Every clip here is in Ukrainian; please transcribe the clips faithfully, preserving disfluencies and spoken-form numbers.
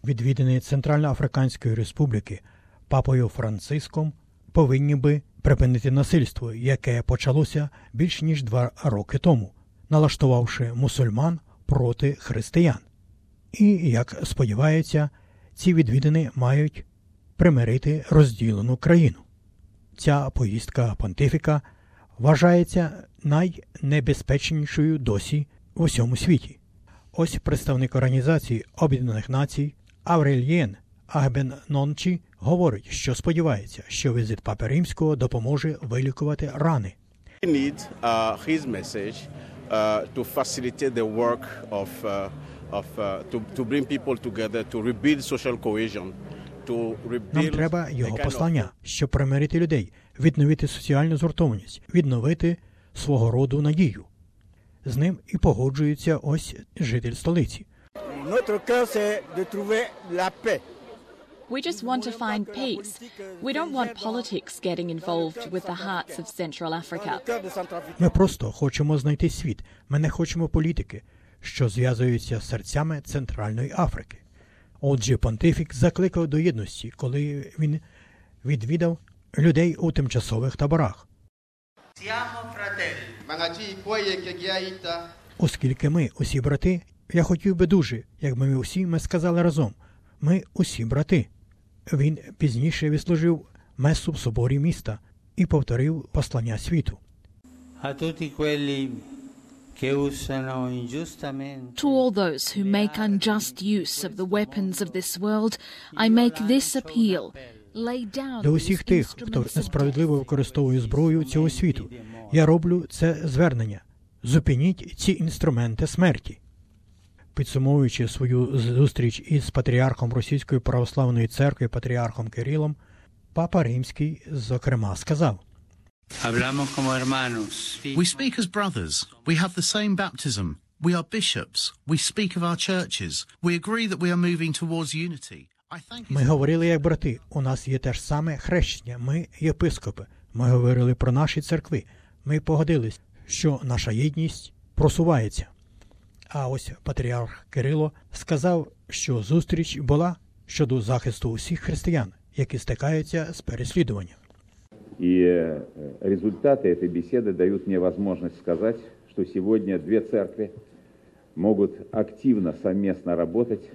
відвідини Центральноафриканської Республіки папою Франциском, повинні би припинити насильство, яке почалося більш ніж два роки тому, налаштувавши мусульман проти християн. І, як сподіваються, ці відвідини мають примирити розділену країну. Ця поїздка понтифіка вважається найнебезпечнішою досі в усьому світі. Ось представник Організації Об'єднаних Націй Аврельєн Агбенончі говорить, що сподівається, що візит Папи Римського допоможе вилікувати рани. We need uh, his message uh, to facilitate the work of uh, of uh, to to bring people together, to rebuild social cohesion, to rebuild. Нам треба його послання, щоб примирити людей, відновити соціальну згуртованість, відновити свого роду надію. З ним і погоджується ось житель столиці. We just want to find peace. We don't want politics getting involved with the hearts of Central Africa. Ми просто хочемо знайти світ. Ми не хочемо політики, що зв'язуються з серцями Центральної Африки. Отже, понтифік закликав до єдності, коли він відвідав людей у тимчасових таборах. Оскільки ми усі брати, я хотів би дуже, якби ми усі ми сказали разом. Ми усі брати. Він пізніше відслужив месу в соборі міста і повторив послання світу. To all those who make unjust use of the weapons of this world, I make this appeal. Lay down До усіх тих, хто несправедливо використовує зброю цього світу, я роблю це звернення. Зупиніть ці інструменти смерті. Підсумовуючи свою зустріч із патріархом Російської православної церкви, патріархом Кирилом, Папа Римський, зокрема, сказав: We speak as brothers. We have the same baptism. We are bishops. We speak of our churches. We agree that we are moving towards unity. Ми говорили як брати. У нас є те ж саме хрещення. Ми єпископи. Ми говорили про наші церкви. Ми погодились, що наша єдність просувається. А ось патріарх Кирило сказав, що зустріч була щодо захисту усіх християн, які стикаються з переслідуванням. И результаты этой беседы дают мне возможность сказать, что сегодня две церкви могут активно совместно работать,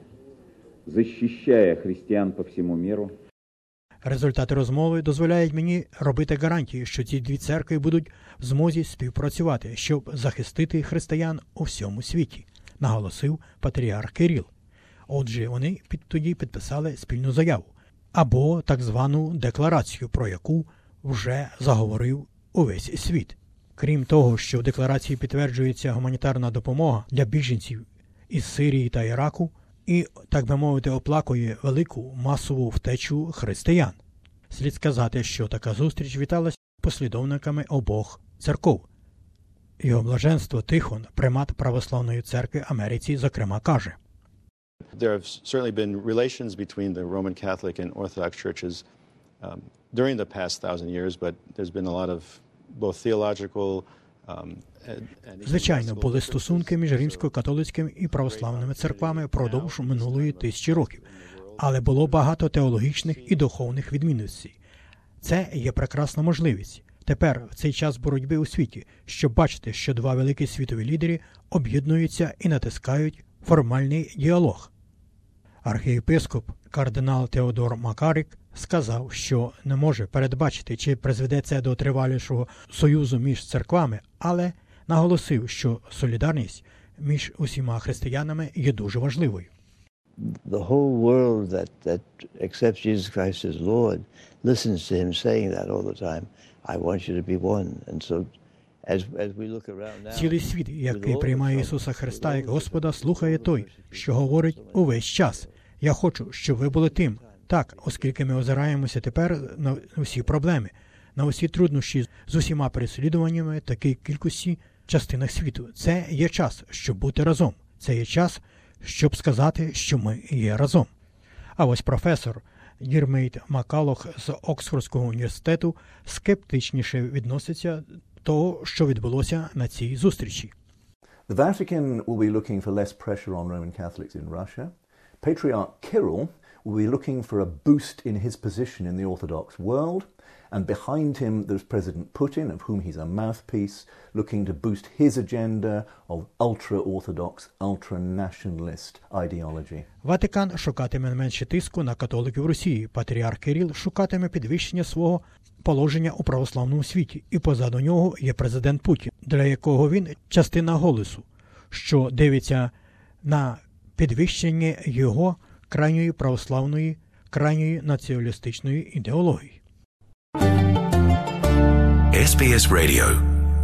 защищая христиан по всему миру. Результати розмови дозволяють мені робити гарантію, що ці дві церкви будуть в змозі співпрацювати, щоб захистити християн у всьому світі, наголосив патріарх Кирил. Отже, вони під тоді підписали спільну заяву, або так звану декларацію, про яку вже заговорив увесь світ. Крім того, що в декларації підтверджується гуманітарна допомога для біженців із Сирії та Іраку і, так би мовити, оплакує велику масову втечу християн. Слід сказати, що така зустріч віталась послідовниками обох церков. Його блаженство Тихон, примат Православної церкви Америці, зокрема, каже: There have certainly been relations between the Roman Catholic and Orthodox churches um, during the past thousand years, but there's been a lot of both theological um, and... Звичайно, були стосунки між римсько-католицькими і православними церквами впродовж минулої тисячі років, але було багато теологічних і духовних відмінностей. Це є прекрасна можливість. Тепер, в цей час боротьби у світі, щоб бачити, що два великі світові лідери об'єднуються і натискають формальний діалог. Архієпископ кардинал Теодор Макарик сказав, що не може передбачити, чи призведе це до тривалішого союзу між церквами, але наголосив, що солідарність між усіма християнами є дуже важливою. The whole world that that accepts Jesus Christ as Lord listens to him saying that all the time. I want you to be one. And so as as we look around now, цілий світ, який приймає Ісуса Христа як Господа, слухає той, що говорить увесь час: я хочу, щоб ви були тим. Так, оскільки ми озираємося тепер на усі проблеми, на усі труднощі з усіма переслідуваннями такої кількості частинах світу. Це є час, щоб бути разом. Це є час, щоб сказати, що ми є разом. А ось професор Дірмейт Макалох з Оксфордського університету скептичніше відноситься до того, що відбулося на цій зустрічі. The Vatican will be looking for less pressure on Roman Catholics in Russia Patriarch Kirill will be looking for a boost in his position in the Orthodox world, and behind him there's President Putin, of whom he's a mouthpiece, looking to boost his agenda of ultra-Orthodox, ultra-nationalist ideology. Ватикан шукатиме менше тиску на католиків Росії. Патріарх Кирил шукатиме підвищення свого положення у православному світі. І позаду нього є президент Путін, для якого він частина голосу, що дивиться на підвищення його крайньої православної, крайньої націоналістичної ідеології. ес бі ес Radio.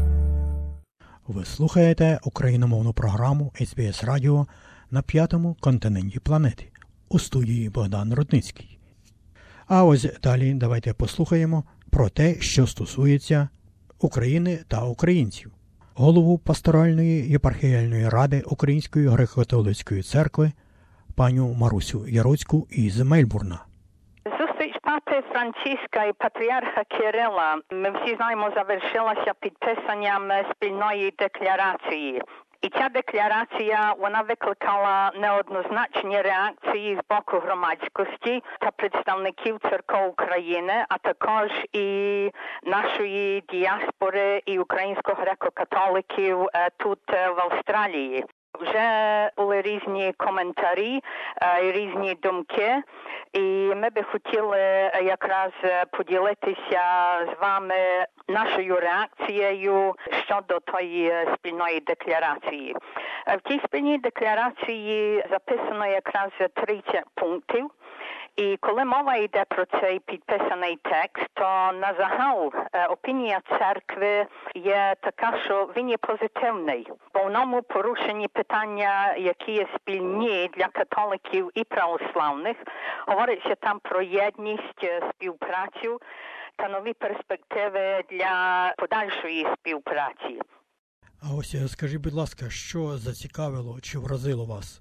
Ви слухаєте україномовну програму ес бі ес Радіо на п'ятому континенті планети. У студії Богдан Рудницький. А ось далі давайте послухаємо про те, що стосується України та українців. Голову пасторальної єпархіальної ради Української греко-католицької церкви паню Марусю Яроцьку із Мельбурна. Папи Франциска і патріарха Кирила, ми всі знаємо, завершилася підписанням спільної декларації. І ця декларація, вона викликала неоднозначні реакції з боку громадськості та представників церков України, а також і нашої діаспори і українсько-греко-католиків тут в Австралії. Вже були різні коментарі, різні думки, і ми би хотіли якраз поділитися з вами нашою реакцією щодо тої спільної декларації. В тій спільній декларації записано якраз тридцять пунктів. І коли мова йде про цей підписаний текст, то на загал опінія церкви є така, що він є позитивний. В повному порушенні питання, які є спільні для католиків і православних, говориться там про єдність, співпрацю та нові перспективи для подальшої співпраці. А ось скажіть, будь ласка, що зацікавило чи вразило вас?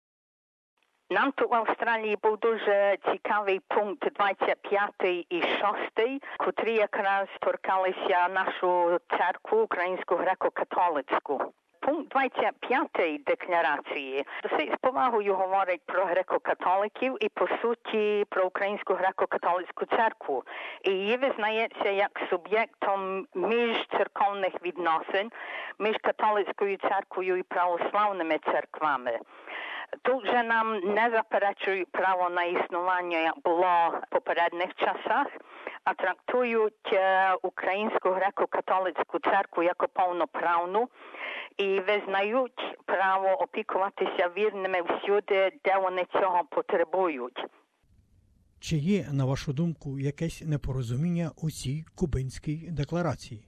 Нам тут в Австралії був дуже цікавий пункт двадцять п'ятий і шостий, котрі якраз торкалися нашу церкву, Українську греко-католицьку. Пункт двадцять п'ятий декларації досить з повагою говорить про греко-католиків і, по суті, про Українську греко-католицьку церкву. І її визнається як суб'єктом міжцерковних відносин між католицькою церквою і православними церквами. Тут же нам не заперечують право на існування, як було в попередніх часах, а трактують Українську греко-католицьку церкву як повноправну і визнають право опікуватися вірними всюди, де вони цього потребують. Чи є, на вашу думку, якесь непорозуміння у цій Кубинській декларації?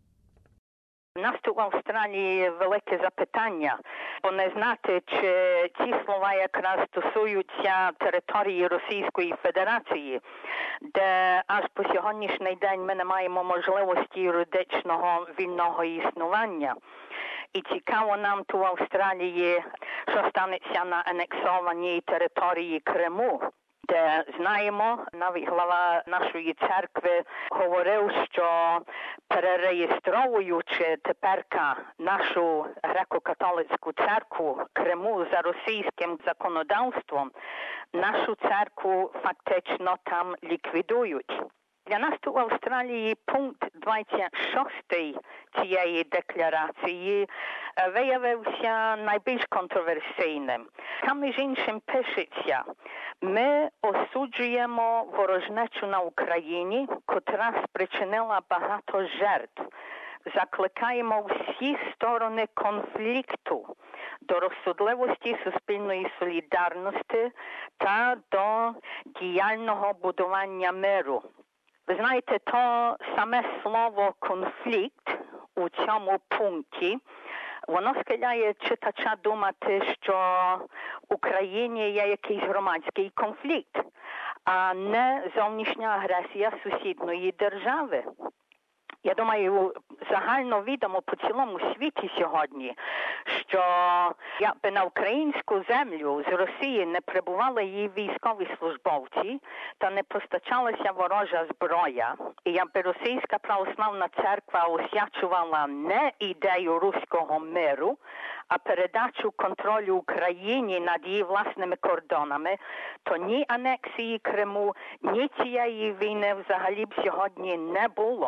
У нас тут в Австралії велике запитання, бо не знати, чи ці слова якраз стосуються території Російської Федерації, де аж по сьогоднішній день ми не маємо можливості юридичного вільного існування. І цікаво нам тут в Австралії, що станеться на анексованій території Криму, де знаємо, навіть глава нашої церкви говорив, що перереєстровуючи теперка нашу греко-католицьку церкву Криму за російським законодавством, нашу церкву фактично там ліквідують. Для нас тут в Австралії пункт двадцять шостий цієї декларації виявився найбільш контроверсійним. Там, між іншим, пишеться: ми осуджуємо ворожнечу на Україні, котра спричинила багато жертв. Закликаємо всі сторони конфлікту до розсудливості, суспільної солідарності та до діяльного будування миру. Ви знаєте, то саме слово «конфлікт» у цьому пункті, воно схиляє читача думати, що в Україні є якийсь громадський конфлікт, а не зовнішня агресія сусідної держави. Я думаю, загально відомо по цілому світі сьогодні, що якби на українську землю з Росії не прибували її військові службовці, та не постачалася ворожа зброя, і якби Російська православна церква освячувала не ідею руського миру, а передачу контролю Україні над її власними кордонами, то ні анексії Криму, ні цієї війни взагалі б сьогодні не було.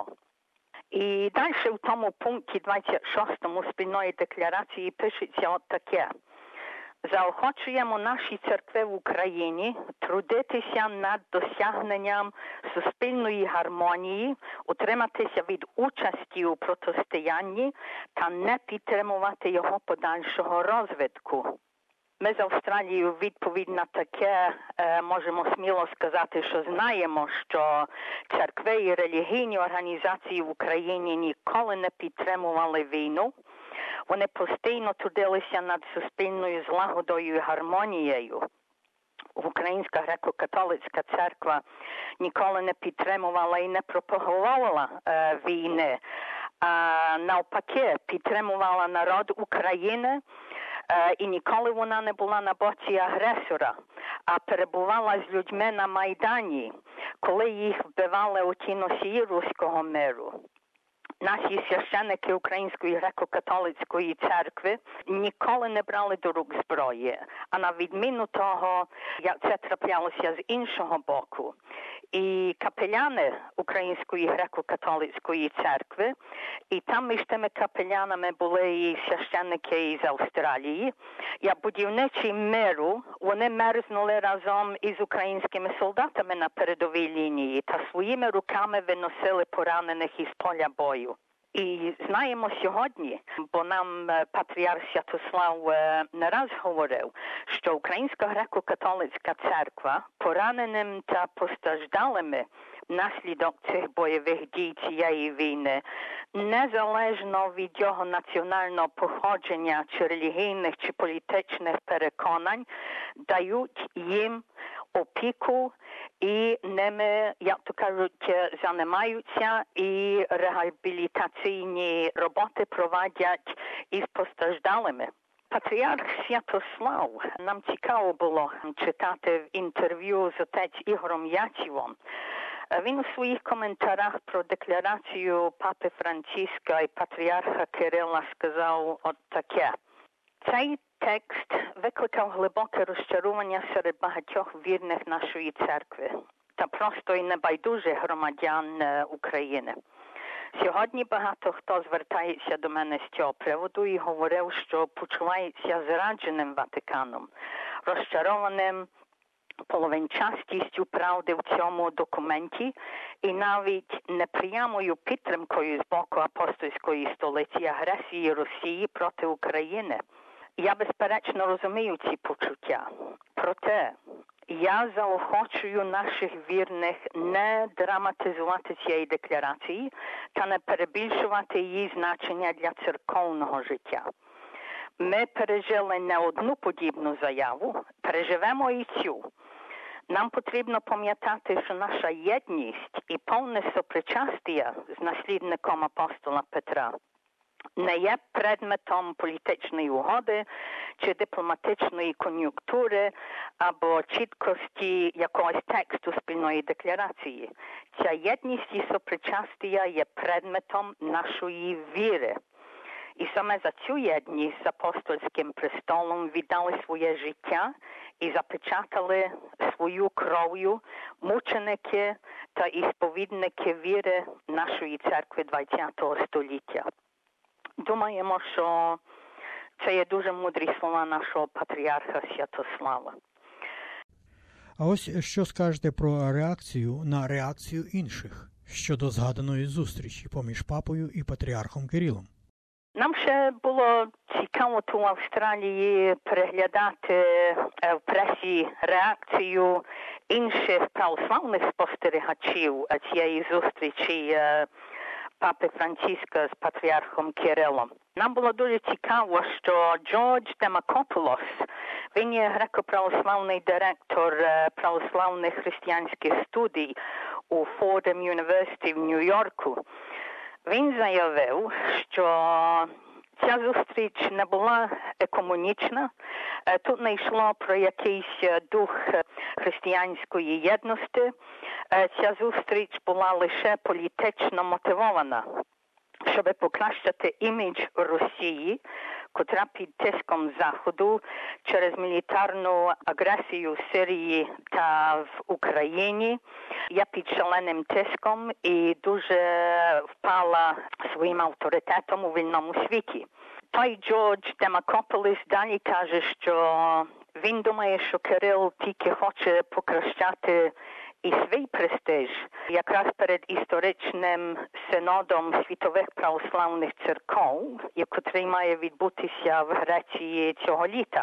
І далі в тому пункті двадцять шостому спільної декларації пишеться от таке. Заохочуємо наші церкви в Україні трудитися над досягненням суспільної гармонії, утриматися від участі у протистоянні та не підтримувати його подальшого розвитку. Ми з Австралією відповідь на таке е, можемо сміло сказати, що знаємо, що церкви і релігійні організації в Україні ніколи не підтримували війну. Вони постійно трудилися над суспільною злагодою і гармонією. Українська греко-католицька церква ніколи не підтримувала і не пропагувала е, війни, а навпаки підтримувала народ України, е, і ніколи вона не була на боці агресора, а перебувала з людьми на Майдані, коли їх вбивали у ті носії руського миру. Наші священники Української греко-католицької церкви ніколи не брали до рук зброї, а на відміну того, як це траплялося з іншого боку. І капеляни Української греко-католицької церкви, і там між тими капелянами були і священники із Австралії, як будівничі миру, вони мерзнули разом із українськими солдатами на передовій лінії та своїми руками виносили поранених із поля бою. І знаємо сьогодні, бо нам патріарх Святослав не раз говорив, що Українська греко-католицька церква пораненим та постраждалими внаслідок цих бойових дій цієї війни, незалежно від його національного походження чи релігійних чи політичних переконань, дають їм опіку і ними, як то кажуть, займаються і реабілітаційні роботи проводять із постраждалими. Патріарх Святослав, нам цікаво було читати в інтерв'ю з отець Ігорем Ячівом. Він у своїх коментарях про декларацію Папи Франциска і патріарха Кирила сказав от таке. Цей текст викликав глибоке розчарування серед багатьох вірних нашої церкви та просто і небайдужих громадян України. Сьогодні багато хто звертається до мене з цього приводу і говорив, що почувається зрадженим Ватиканом, розчарованим половинчастістю правди в цьому документі і навіть непрямою підтримкою з боку апостольської столиці агресії Росії проти України. Я безперечно розумію ці почуття. Проте я заохочую наших вірних не драматизувати цієї декларації та не перебільшувати її значення для церковного життя. Ми пережили не одну подібну заяву, переживемо і цю. Нам потрібно пам'ятати, що наша єдність і повне сопричастя з наслідником апостола Петра не є предметом політичної угоди чи дипломатичної кон'юнктури або чіткості якогось тексту спільної декларації. Ця єдність і сопричастя є предметом нашої віри. І саме за цю єдність з апостольським престолом віддали своє життя і запечатали свою кров'ю мученики та ісповідники віри нашої церкви ХХ століття. Думаємо, що це є дуже мудрі слова нашого патріарха Святослава. А ось що скажете про реакцію на реакцію інших щодо згаданої зустрічі поміж папою і патріархом Кирилом? Нам ще було цікаво тут в Австралії переглядати в пресі реакцію інших православних спостерігачів цієї зустрічі Папи Франциска з патріархом Кирилом. Нам було дуже цікаво, що Джордж Демакопулос, він є греко-православний директор православних християнських студій у Фордом Юніверситі в Нью-Йорку. Він заявив, що ця зустріч не була екомунічна, тут не йшло про якийсь дух християнської єдності, ця зустріч була лише політично мотивована, щоб покращити імідж Росії, котра під тиском Заходу через мілітарну агресію в Сирії та в Україні є під шаленим тиском і дуже впала своїм авторитетом у вільному світі. Той Джордж Демакополис далі каже, що він думає, що Кирил тільки хоче покращати і свій престиж якраз перед історичним синодом світових православних церков, який має відбутися в Греції цього літа.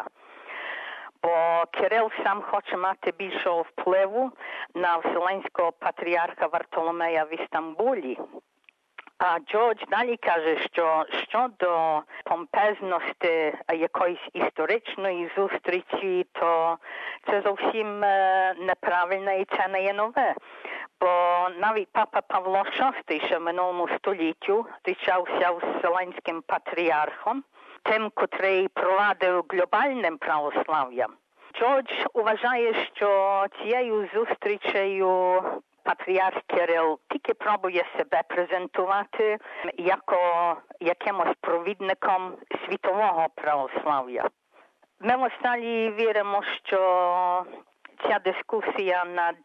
Бо Кирил сам хоче мати більшого впливу на Вселенського патріарха Вартоломея в Істамбулі. А Джордж далі каже, що щодо помпезності якоїсь історичної зустрічі, то це зовсім неправильно і це не є нове. Бо навіть папа Павло шостий ще в минулому століттю зустрічався з Вселенським патріархом, тим, котрий провадив глобальним православ'ям. Джордж вважає, що цією зустрічею патріарх Кирил тільки пробує себе презентувати як якимось провідником світового православ'я. Ми в Австралії віримо, що ця дискусія над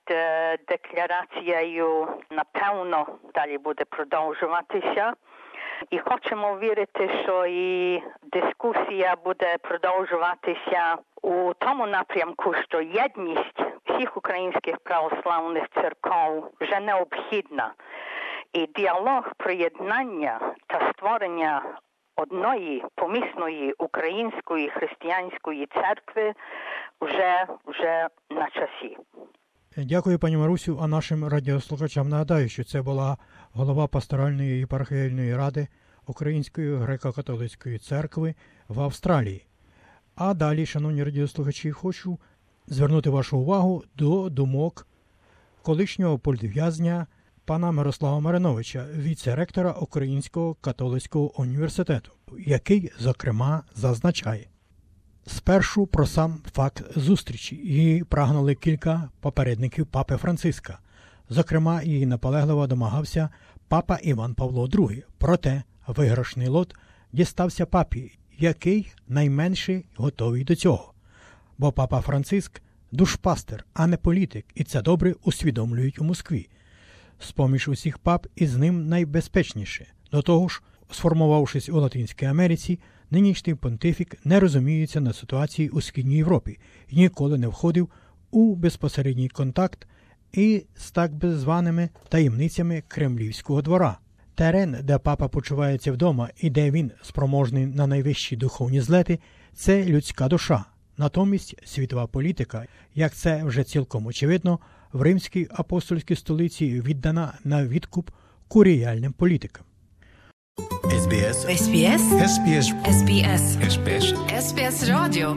декларацією напевно далі буде продовжуватися. І хочемо вірити, що і дискусія буде продовжуватися у тому напрямку, що єдність всіх українських православних церков вже необхідна. І діалог приєднання та створення одної помісної української християнської церкви вже, вже на часі. Дякую, пані Марусю, а нашим радіослухачам нагадаю, що це була голова пасторальної єпархіальної ради Української греко-католицької церкви в Австралії. А далі, шановні радіослухачі, хочу звернути вашу увагу до думок колишнього політв'язня пана Мирослава Мариновича, віце-ректора Українського католицького університету, який, зокрема, зазначає: спершу про сам факт зустрічі її прагнули кілька попередників папи Франциска. Зокрема, її наполегливо домагався папа Іван Павло другий. Проте виграшний лот дістався папі, який найменше готовий до цього. Бо папа Франциск – душпастер, а не політик, і це добре усвідомлюють у Москві. З-поміж усіх пап із ним найбезпечніше. До того ж, сформувавшись у Латинській Америці, нинішній понтифік не розуміється на ситуації у Східній Європі і ніколи не входив у безпосередній контакт і з так би званими таємницями Кремлівського двора. Терен, де папа почувається вдома і де він спроможний на найвищі духовні злети, це людська душа. Натомість світова політика, як це вже цілком очевидно, в римській апостольській столиці віддана на відкуп куріяльним політикам. ес бі ес. ес бі ес. ес бі ес. ес бі ес. ес бі ес. ес бі ес Радіо.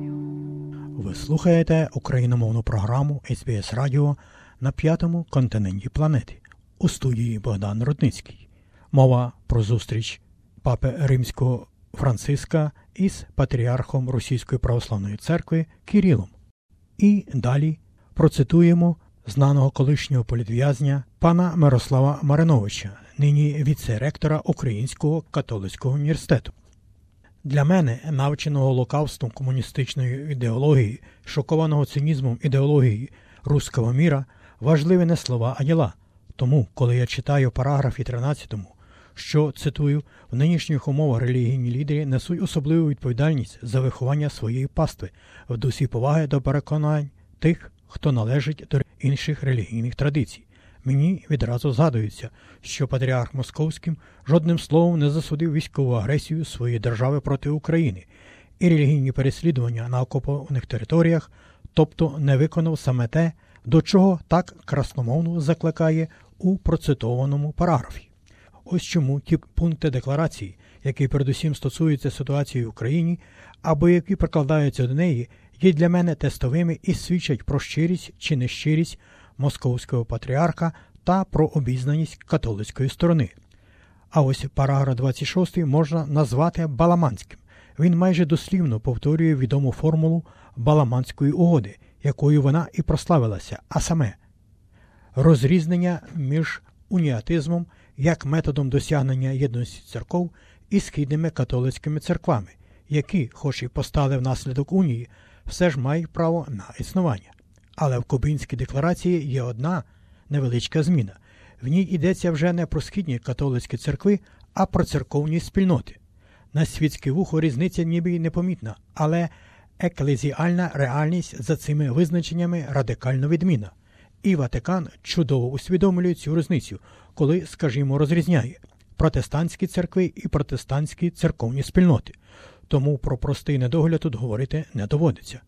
Ви слухаєте україномовну програму ес бі ес Радіо на п'ятому континенті планети. У студії Богдан Рудницький. Мова про зустріч папи Римського Франциска із патріархом Російської православної церкви Кирилом. І далі процитуємо знаного колишнього політв'язня пана Мирослава Мариновича, нині віце-ректора Українського католицького університету. Для мене, навченого лукавством комуністичної ідеології, шокованого цинізмом ідеології руського міра, важливі не слова, а діла. Тому, коли я читаю параграфі тринадцятому, що, цитую, в нинішніх умовах релігійні лідери несуть особливу відповідальність за виховання своєї пастви в дусі поваги до переконань тих, хто належить до інших релігійних традицій. Мені відразу згадується, що патріарх Московським жодним словом не засудив військову агресію своєї держави проти України і релігійні переслідування на окупованих територіях, тобто не виконав саме те, до чого так красномовно закликає у процитованому параграфі. Ось чому ті пункти декларації, які передусім стосуються ситуації в Україні, або які прикладаються до неї, є для мене тестовими і свідчать про щирість чи нещирість московського патріарха та про обізнаність католицької сторони. А ось параграф двадцять шостий можна назвати баламанським. Він майже дослівно повторює відому формулу Баламанської угоди, якою вона і прославилася, а саме розрізнення між уніатизмом як методом досягнення єдності церков і східними католицькими церквами, які, хоч і постали внаслідок унії, все ж мають право на існування. Але в Кубинській декларації є одна невеличка зміна. В ній йдеться вже не про східні католицькі церкви, а про церковні спільноти. На світське вухо різниця ніби й непомітна, але еклезіальна реальність за цими визначеннями радикально відмінна. І Ватикан чудово усвідомлює цю різницю, коли, скажімо, розрізняє протестантські церкви і протестантські церковні спільноти. Тому про простий недогляд тут говорити не доводиться.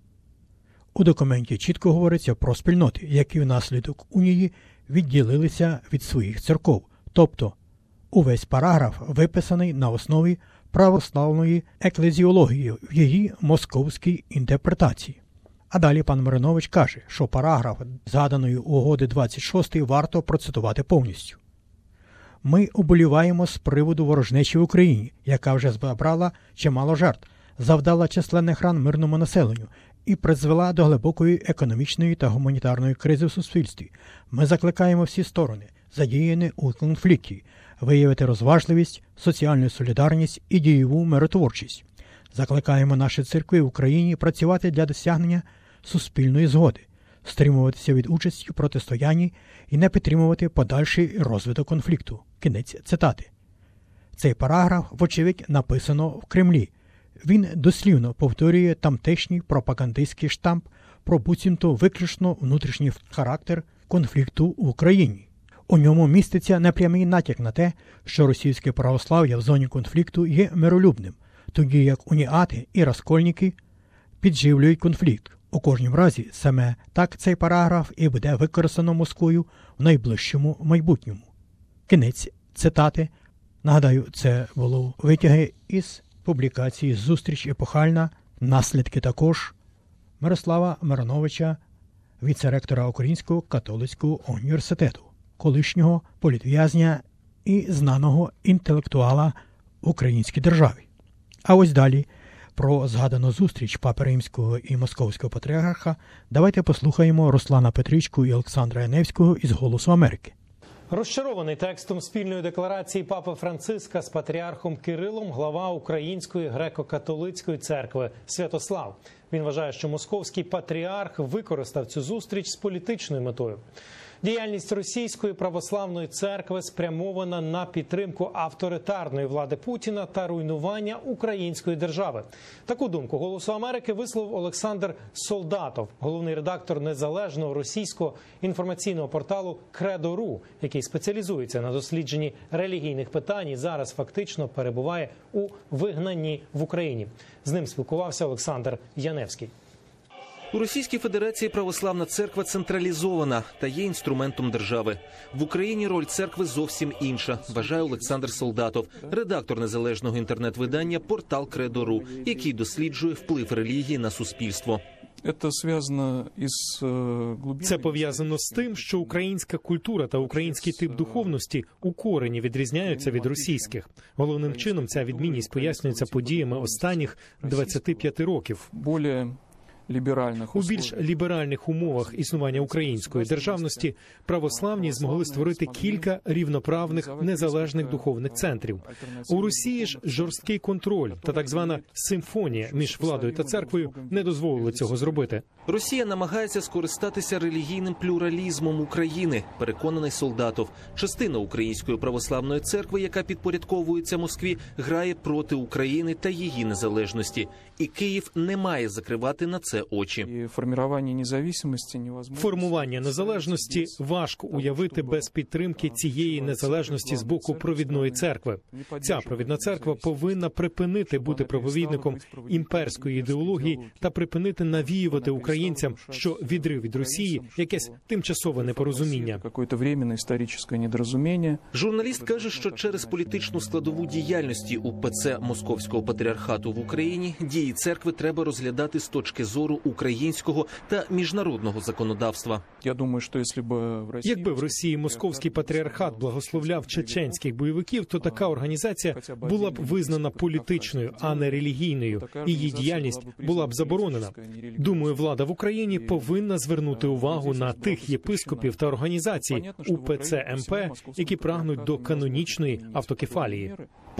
У документі чітко говориться про спільноти, які внаслідок унії відділилися від своїх церков. Тобто, увесь параграф виписаний на основі православної еклезіології в її московській інтерпретації. А далі пан Маринович каже, що параграф згаданої угоди двадцять шостий варто процитувати повністю. Ми оболіваємо з приводу ворожнечі в Україні, яка вже забрала чимало жертв, завдала численних ран мирному населенню і призвела до глибокої економічної та гуманітарної кризи в суспільстві. Ми закликаємо всі сторони, задіяні у конфлікті, виявити розважливість, соціальну солідарність і дієву миротворчість. Закликаємо наші церкви в Україні працювати для досягнення суспільної згоди, стримуватися від участі в протистоянні і не підтримувати подальший розвиток конфлікту. Кінець цитати. Цей параграф, вочевидь, написано в Кремлі. Він дослівно повторює тамтешній пропагандистський штамп про буцімто виключно внутрішній характер конфлікту в Україні. У ньому міститься непрямий натяк на те, що російське православ'я в зоні конфлікту є миролюбним, тоді як уніати і розкольники підживлюють конфлікт. У кожному разі саме так цей параграф і буде використано Москвою в найближчому майбутньому. Кінець цитати. Нагадаю, це було витяги із публікації «Зустріч епохальна», наслідки також Мирослава Мариновича, віце-ректора Українського католицького університету, колишнього політв'язня і знаного інтелектуала в українській державі. А ось далі про згадану зустріч Папи Римського і Московського патріарха давайте послухаємо Руслана Петричку і Олександра Яневського із «Голосу Америки». Розчарований текстом спільної декларації Папи Франциска з патріархом Кирилом глава Української греко-католицької церкви Святослав. Він вважає, що московський патріарх використав цю зустріч з політичною метою. Діяльність Російської православної церкви спрямована на підтримку авторитарної влади Путіна та руйнування української держави. Таку думку «Голосу Америки» висловив Олександр Солдатов, головний редактор незалежного російського інформаційного порталу «Кредо.ру», який спеціалізується на дослідженні релігійних питань і зараз фактично перебуває у вигнанні в Україні. З ним спілкувався Олександр Яневський. У Російській Федерації православна церква централізована та є інструментом держави. В Україні роль церкви зовсім інша, вважає Олександр Солдатов, редактор незалежного інтернет-видання «Портал Кредо.ру», який досліджує вплив релігії на суспільство. Це пов'язано з тим, що українська культура та український тип духовності у корені відрізняються від російських. Головним чином ця відмінність пояснюється подіями останніх двадцяти п'яти років. У більш ліберальних умовах існування української державності православні змогли створити кілька рівноправних незалежних духовних центрів. У Росії ж жорсткий контроль та так звана симфонія між владою та церквою не дозволили цього зробити. Росія намагається скористатися релігійним плюралізмом України, переконаний Солдатов. Частина Української православної церкви, яка підпорядковується Москві, грає проти України та її незалежності. І Київ не має закривати на це очі. Формування незалежності важко уявити без підтримки цієї незалежності з боку провідної церкви. Ця провідна церква повинна припинити бути проповідником імперської ідеології та припинити навіювати українцям, що відрив від Росії – якесь тимчасове непорозуміння. Журналіст каже, що через політичну складову діяльності УПЦ Московського патріархату в Україні дії церкви треба розглядати з точки зору українського та міжнародного законодавства. Якби в Росії Московський патріархат благословляв чеченських бойовиків, то така організація була б визнана політичною, а не релігійною. Її діяльність була б заборонена. Думаю, влада в Україні повинна звернути увагу на тих єпископів та організацій УПЦ МП, які прагнуть до канонічної автокефалії.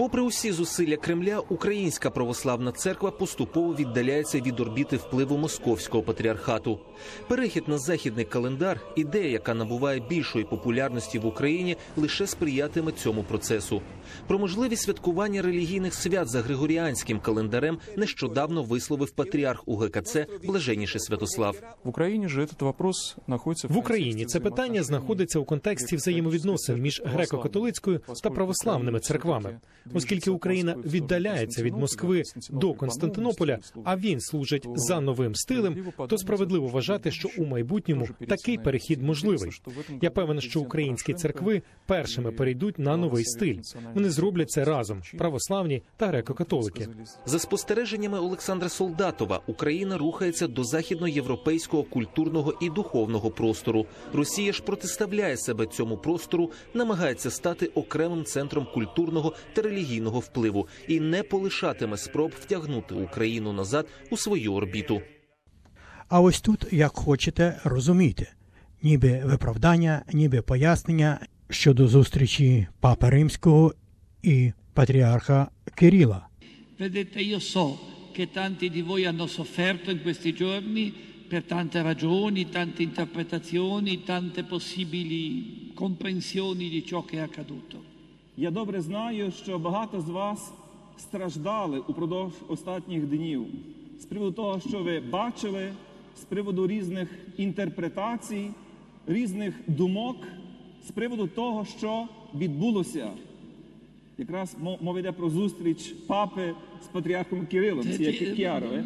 Попри усі зусилля Кремля, Українська православна церква поступово віддаляється від орбіти впливу Московського патріархату. Перехід на західний календар – ідея, яка набуває більшої популярності в Україні, лише сприятиме цьому процесу. Про можливість святкування релігійних свят за григоріанським календарем нещодавно висловив патріарх УГКЦ Блаженніший Святослав. В Україні ж цей вопрос знаходиться в Україні. Це питання знаходиться у контексті взаємовідносин між греко-католицькою та православними церквами. Оскільки Україна віддаляється від Москви до Константинополя, а він служить за новим стилем, то справедливо вважати, що у майбутньому такий перехід можливий. Я певен, що українські церкви першими перейдуть на новий стиль. Вони зроблять це разом – православні та греко-католики. За спостереженнями Олександра Солдатова, Україна рухається до західноєвропейського культурного і духовного простору. Росія ж протиставляє себе цьому простору, намагається стати окремим центром культурного та релігійного впливу і не полишатиме спроб втягнути Україну назад у свою орбіту. А ось тут, як хочете, розумійте. Ніби виправдання, ніби пояснення щодо зустрічі Папи Римського і патріарха Кирила. Vedete, io so che tanti di voi hanno sofferto in questi giorni per tante ragioni, tante interpretazioni, tante possibili comprensioni di ciò che è accaduto. Я добре знаю, що багато з вас страждали упродовж останніх днів з приводу того, що ви бачили, з приводу різних інтерпретацій, різних думок, з приводу того, що відбулося. Якраз мова йде про зустріч папи з патріархом Кирилом. Це як Кіаро, е?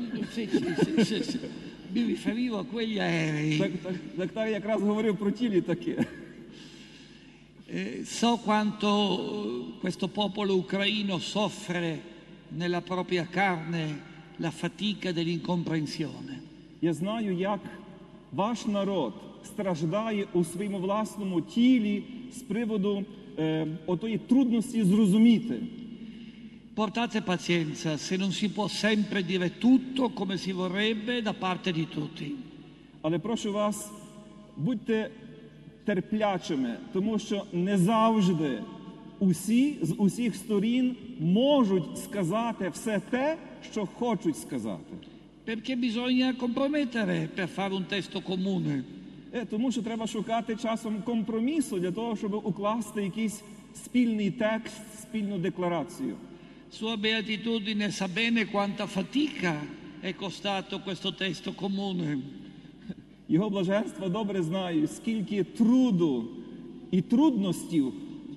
Так, так, так, так, якраз говорив про ті літаки. So quanto questo popolo ucraino soffre nella propria carne la fatica dell'incomprensione. Я знаю, як ваш народ страждає у своєму власному тілі з приводу е, отої трудності зрозуміти. Portate pazienza, se non si può sempre dire tutto come si vorrebbe da parte di tutti. Але прошу вас, будьте терплячими, тому що не завжди усі з усіх сторін можуть сказати все те, що хочуть сказати. Perché bisogna compromettere per fare un testo comune. Е, тому що треба шукати часом компромісу для того, щоб укласти якийсь спільний текст, спільну декларацію. Sua Beatitudine sa bene quanta fatica è costato questo testo comune. Його блаженство добре знає, скільки труду і трудностів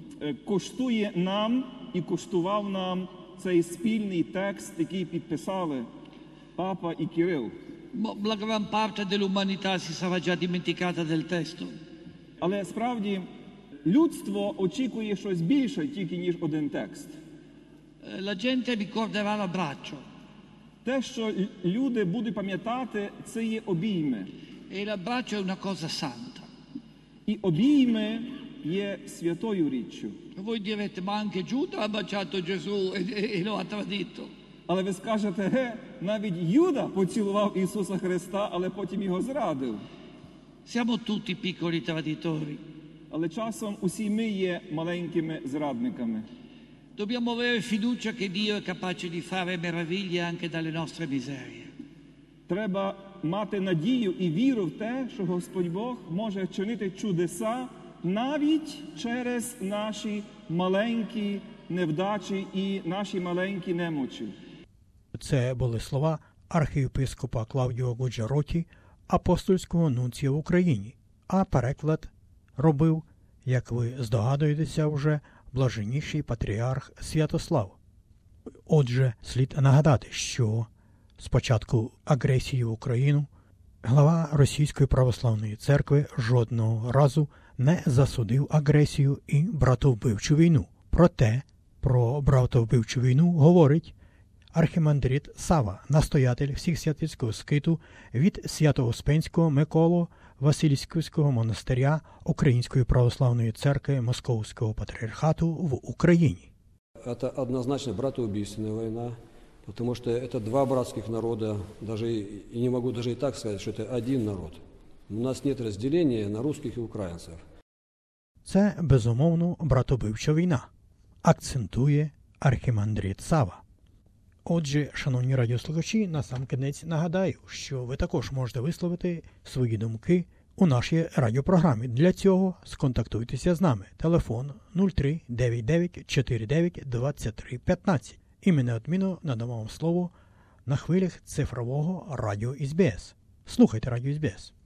коштує нам і коштував нам цей спільний текст, який підписали Папа і Кирил. La gran parte dell'umanità si sarà già dimenticata del testo. Але справді людство очікує щось більше тільки ніж один текст. La gente ricorderà l'abbraccio. Те, що люди будуть пам'ятати, це є обійми. E l'abbraccio è una cosa santa. І обійми є святою річчю. Voi direte, ma anche Giuda ha baciato Gesù e, e lo ha tradito. Але ви скажете, ге, навіть Юда поцілував Ісуса Христа, але потім його зрадив. Siamo tutti piccoli traditori. Але часом усі ми є маленькими зрадниками. Dobbiamo avere fiducia che Dio è capace di fare meraviglie anche dalle nostre miserie. Треба мати надію і віру в те, що Господь Бог може чинити чудеса навіть через наші маленькі невдачі і наші маленькі немочі. Це були слова архієпископа Клавдіо Гуджароті, апостольського нунція в Україні. А переклад робив, як ви здогадуєтеся вже, блаженніший патріарх Святослав. Отже, слід нагадати, що з початку агресії в Україну глава Російської православної церкви жодного разу не засудив агресію і братовбивчу війну. Проте про братовбивчу війну говорить архімандрит Сава, настоятель всіх-святицького скиту від Свято-Успенського Миколо-Василівського монастиря Української православної церкви Московського патріархату в Україні. Це однозначно братоубийственная война, потому что это два братских народа, даже и не могу даже и так сказать, что это один народ. У нас нет разделения на русских и украинцев. Це, безумовно, братовбивча війна, акцентує архімандрит Сава. Отже, шановні радіослухачі, насамкінець нагадаю, що ви також можете висловити свої думки у нашій радіопрограмі. Для цього сконтактуйтеся з нами. Телефон нуль три дев'ять дев'ять чотири дев'ять двадцять три п'ятнадцять. І ми неодмінно надамо вам слово на хвилях цифрового радіо ес бі ес. Слухайте радіо ес бі ес.